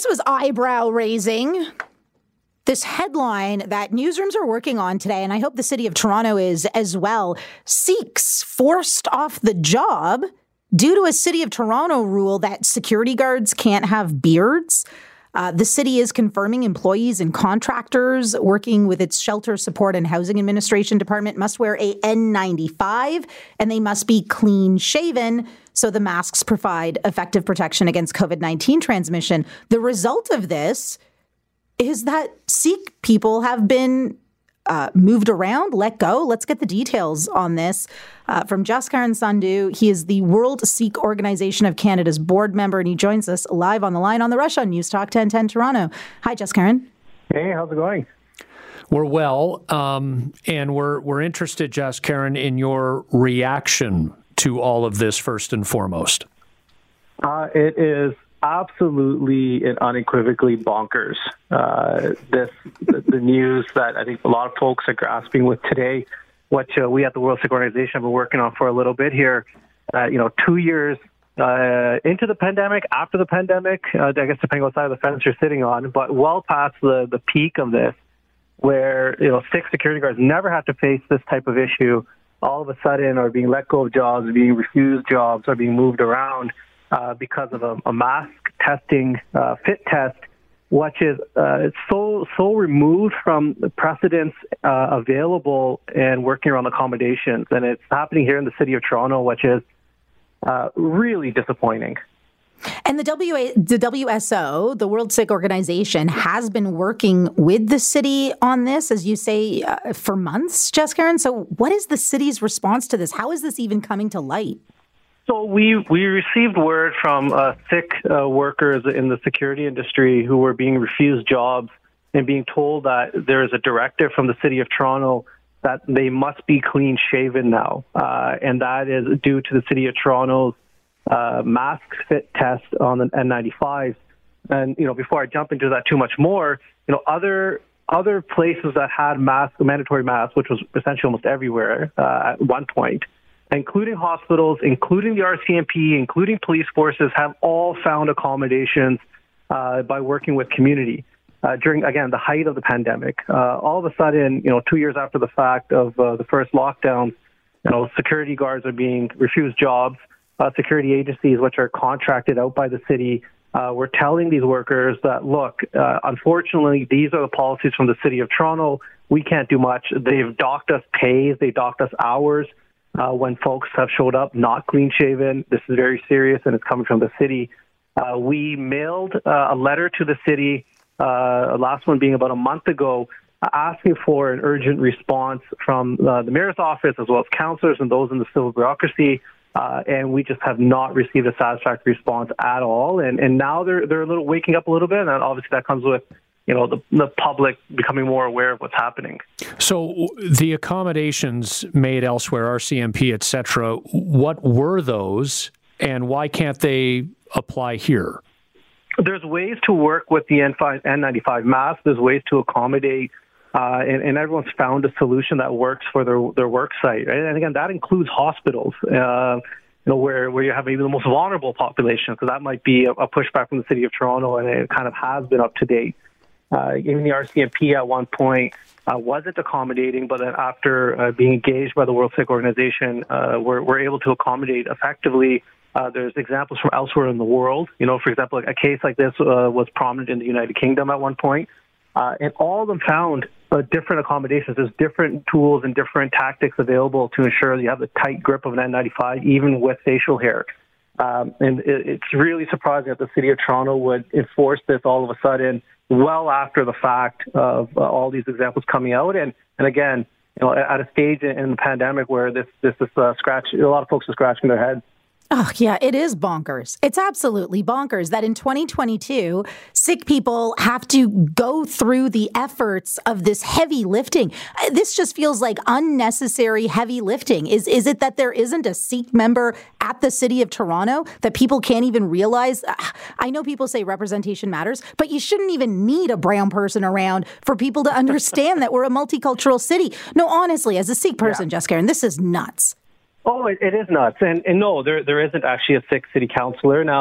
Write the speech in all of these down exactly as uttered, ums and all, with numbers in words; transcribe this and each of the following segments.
This was eyebrow raising. This headline that newsrooms are working on today, and I hope the city of Toronto is as well, Sikhs forced off the job due to a city of Toronto rule that security guards can't have beards. Uh, the city is confirming employees and contractors working with its Shelter Support and Housing Administration Department must wear a N ninety-five, and they must be clean shaven. So the masks provide effective protection against COVID nineteen transmission. The result of this is that Sikh people have been uh, moved around, let go. Let's get the details on this uh, from Jaskaran Sandhu. He is the World Sikh Organization of Canada's board member, and he joins us live on the line on the Rush on News Talk ten ten Toronto. Hi, Jaskaran. Hey, how's it going? We're well, um, and we're we're interested, Jaskaran, in your reaction to all of this first and foremost. Uh, it is absolutely and unequivocally bonkers. Uh, this the, the news that I think a lot of folks are grasping with today, what uh, we at the World Sikh Organization have been working on for a little bit here. Uh, you know, two years uh, into the pandemic, after the pandemic, uh, I guess depending on what side of the fence you're sitting on, but well past the the peak of this, where you know Sikh security guards never have to face this type of issue. All of a sudden, are being let go of jobs, being refused jobs, are being moved around. Uh, because of a, a mask testing uh, fit test, which is uh, it's so so removed from the precedents uh, available and working around accommodations, and it's happening here in the city of Toronto, which is uh, really disappointing. And the W A, the W S O, the World Sikh Organization, has been working with the city on this, as you say, uh, for months, Jaskaran. So, what is the city's response to this? How is this even coming to light? So we, we received word from uh, Sikh uh, workers in the security industry who were being refused jobs and being told that there is a directive from the city of Toronto that they must be clean shaven now. Uh, and that is due to the city of Toronto's uh, mask fit test on the N ninety-fives. And, you know, before I jump into that too much more, you know, other other places that had mask, mandatory masks, which was essentially almost everywhere uh, at one point, including hospitals, including the R C M P, including police forces, have all found accommodations uh, by working with community. Uh, during, again, the height of the pandemic, uh, all of a sudden, you know, two years after the fact of uh, the first lockdown, you know, security guards are being refused jobs. Uh, security agencies, which are contracted out by the city, uh, were telling these workers that, look, uh, unfortunately, these are the policies from the city of Toronto. We can't do much. They've docked us pays. They docked us hours. Uh, when folks have showed up not clean-shaven. This is very serious, and it's coming from the city. Uh, we mailed uh, a letter to the city, uh, last one being about a month ago, uh, asking for an urgent response from uh, the mayor's office, as well as councillors and those in the civil bureaucracy, uh, and we just have not received a satisfactory response at all. And, and now they're they're a little waking up a little bit, and obviously that comes with you know, the, the public becoming more aware of what's happening. So the accommodations made elsewhere, R C M P, et cetera, what were those, and why can't they apply here? There's ways to work with the N ninety-five mask. There's ways to accommodate, uh, and, and everyone's found a solution that works for their, their work site. Right? And again, that includes hospitals, uh, you know, where, where you have maybe the most vulnerable population. So that might be a, a pushback from the city of Toronto, and it kind of has been up to date. Uh, even the R C M P at one point uh, wasn't accommodating, but then after uh, being engaged by the World Sikh Organization, uh, we're, we're able to accommodate effectively. Uh, there's examples from elsewhere in the world. You know, for example, a case like this uh, was prominent in the United Kingdom at one point, uh, and all of them found uh, different accommodations. There's different tools and different tactics available to ensure that you have the tight grip of an N ninety-five, even with facial hair. Um, and it, it's really surprising that the city of Toronto would enforce this all of a sudden, well after the fact of uh, all these examples coming out. And, and again, you know, at a stage in, in the pandemic where this, this is uh, scratch, a lot of folks are scratching their heads. Oh, yeah, it is bonkers. It's absolutely bonkers that in twenty twenty-two, Sikh people have to go through the efforts of this heavy lifting. This just feels like unnecessary heavy lifting. Is is it that there isn't a Sikh member at the city of Toronto that people can't even realize? I know people say representation matters, but you shouldn't even need a brown person around for people to understand that we're a multicultural city. No, honestly, as a Sikh person, yeah. Jaskaran, this is nuts. Oh, it, it is nuts. And, and no, there there isn't actually a Sikh city councillor. Now,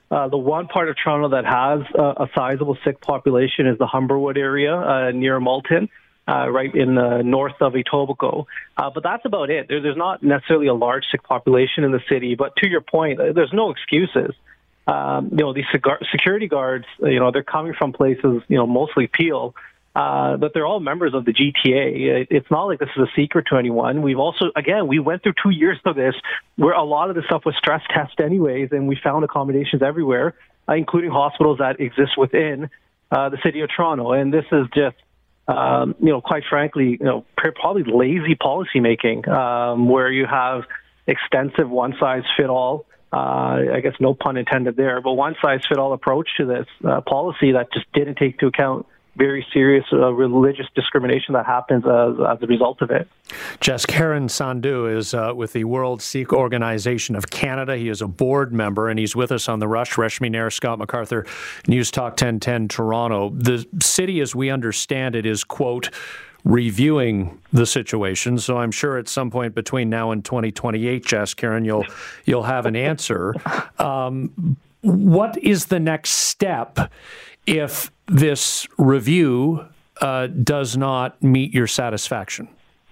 Uh, the one part of Toronto that has uh, a sizable Sikh population is the Humberwood area uh, near Malton, uh, right in the north of Etobicoke. Uh, but that's about it. There, there's not necessarily a large Sikh population in the city. But to your point, there's no excuses. Um, you know, these security guards, you know, they're coming from places, you know, mostly Peel, uh, but they're all members of the G T A. It's not like this is a secret to anyone. We've also, again, we went through two years of this where a lot of this stuff was stress test anyways, and we found accommodations everywhere, uh, including hospitals that exist within uh, the city of Toronto. And this is just, um, you know, quite frankly, you know, probably lazy policymaking, um, where you have extensive one-size-fit-all, Uh, I guess no pun intended there, but one-size-fit-all approach to this uh, policy that just didn't take into account very serious uh, religious discrimination that happens as, as a result of it. Jaskaran Sandhu is uh, with the World Sikh Organization of Canada. He is a board member, and he's with us on The Rush. Reshmi Nair, Scott MacArthur, News Talk ten ten Toronto. The city, as we understand it, is, quote, reviewing the situation. So I'm sure at some point between now and twenty twenty-eight, Jaskaran, you'll you'll have an answer. Um, what is the next step if this review uh, does not meet your satisfaction?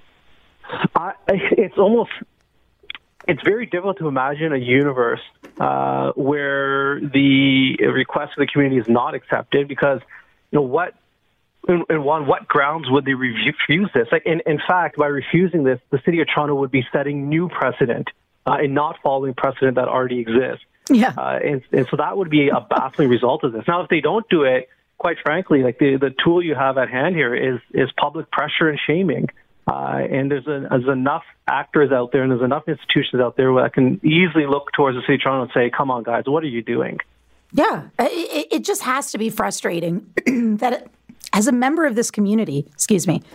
I, it's almost it's very difficult to imagine a universe uh, where the request of the community is not accepted, because you know what. And on what grounds would they refuse this? Like, in, in fact, by refusing this, the city of Toronto would be setting new precedent uh, and not following precedent that already exists. Yeah. Uh, and, and so that would be a baffling result of this. Now, if they don't do it, quite frankly, like the, the tool you have at hand here is is public pressure and shaming. Uh, and there's, a, there's enough actors out there and there's enough institutions out there that can easily look towards the city of Toronto and say, come on, guys, what are you doing? Yeah, it, it just has to be frustrating that it, as a member of this community, excuse me,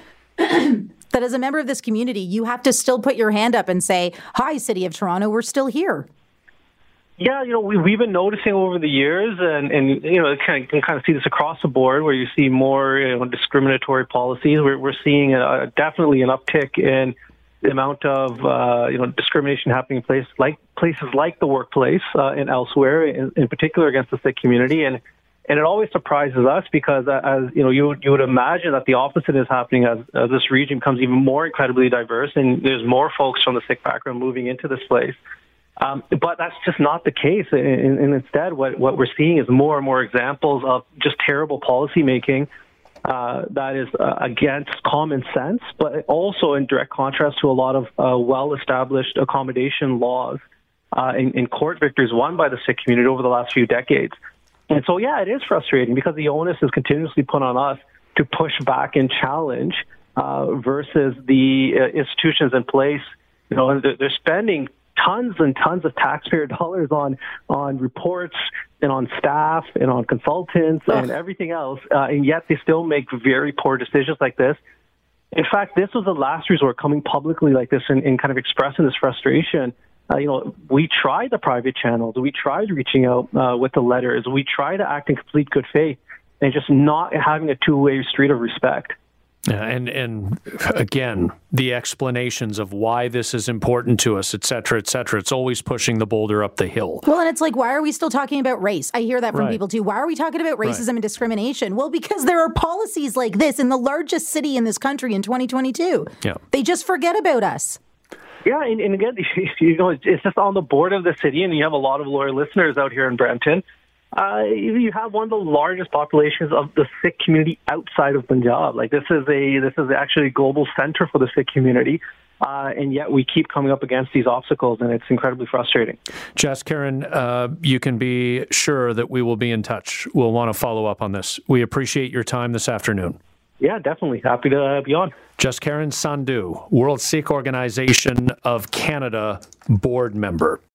that as a member of this community, you have to still put your hand up and say, hi, City of Toronto, we're still here. Yeah, you know, we, we've been noticing over the years, and, and you know, kind of, can kind of see this across the board where you see more you know, discriminatory policies. We're, we're seeing a, definitely an uptick in the amount of, uh, you know, discrimination happening in places like, places like the workplace uh, and elsewhere, in, in particular against the Sikh community. And And it always surprises us because, uh, as you know, you would, you would imagine that the opposite is happening as, as this region becomes even more incredibly diverse and there's more folks from the Sikh background moving into this place. Um, but that's just not the case. And, and instead, what, what we're seeing is more and more examples of just terrible policymaking uh, that is uh, against common sense, but also in direct contrast to a lot of uh, well-established accommodation laws uh, and, and court victories won by the Sikh community over the last few decades. And so, yeah, it is frustrating because the onus is continuously put on us to push back and challenge uh, versus the uh, institutions in place. You know, they're, they're spending tons and tons of taxpayer dollars on on reports and on staff and on consultants Ugh. and everything else, uh, and yet they still make very poor decisions like this. In fact, this was the last resort, coming publicly like this and, and kind of expressing this frustration. Uh, you know, we tried the private channels. We tried reaching out uh, with the letters. We tried to act in complete good faith and just not having a two-way street of respect. Yeah, and, and again, the explanations of why this is important to us, et cetera, et cetera, it's always pushing the boulder up the hill. Well, and it's like, why are we still talking about race? I hear that from right. people too. Why are we talking about racism right. and discrimination? Well, because there are policies like this in the largest city in this country in twenty twenty-two. Yeah. They just forget about us. Yeah, and, and again, you know, it's just on the board of the city, and you have a lot of loyal listeners out here in Brampton. Uh, you have one of the largest populations of the Sikh community outside of Punjab. Like this is a this is actually a global center for the Sikh community, uh, and yet we keep coming up against these obstacles, and it's incredibly frustrating. Jaskaran, uh, you can be sure that we will be in touch. We'll want to follow up on this. We appreciate your time this afternoon. Yeah, definitely. Happy to uh, be on. Jaskaran Sandhu, World Sikh Organization of Canada board member.